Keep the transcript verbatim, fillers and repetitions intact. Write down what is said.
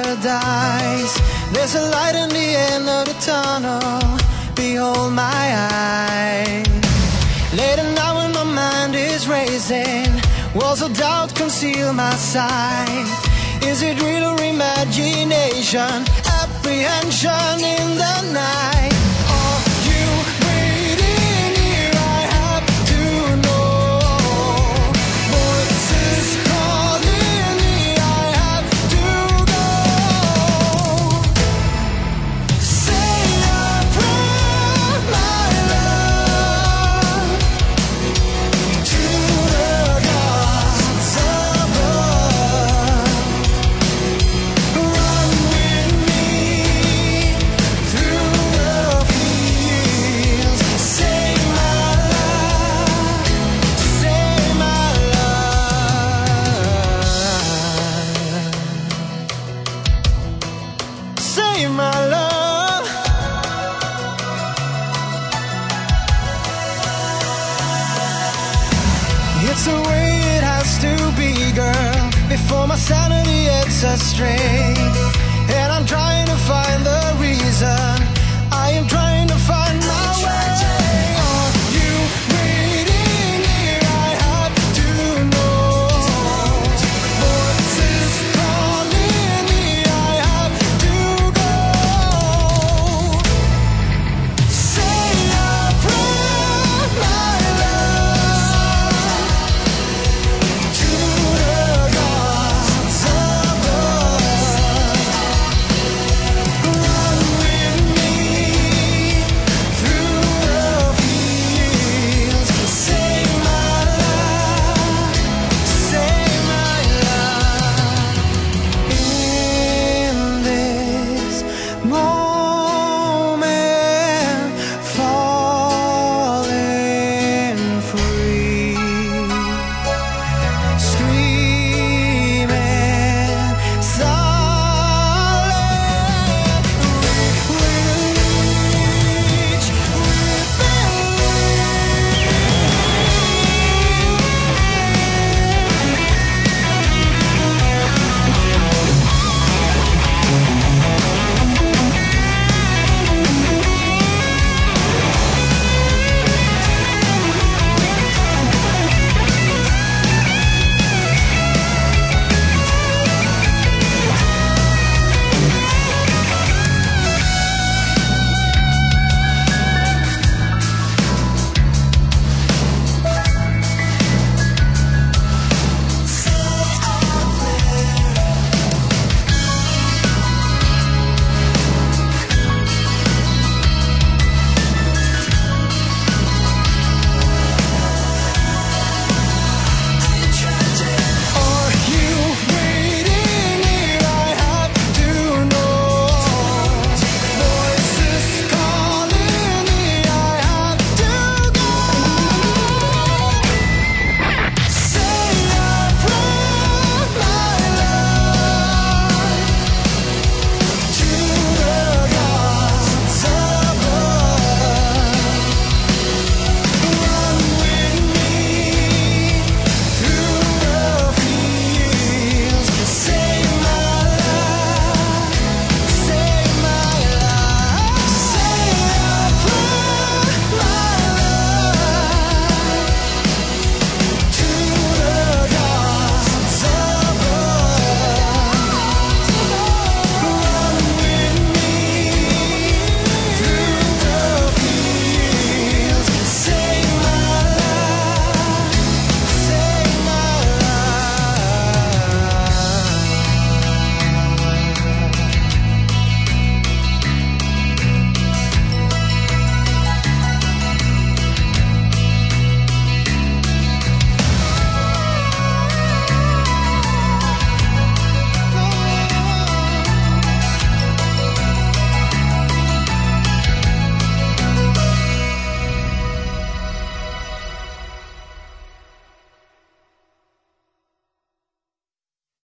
paradise. There's a light in the end of the tunnel. Behold my eyes. Late at night when my mind is racing, walls of doubt conceal my sight. Is it real or imagination? Apprehension in the night. Are you breathing here? I have to know. Voices calling me, I have to go. Say a prayer, my love, to the gods above. Run with me through the fields. Say my love, say my love, say my love. It's the way it has to be, girl, before my sanity gets astray.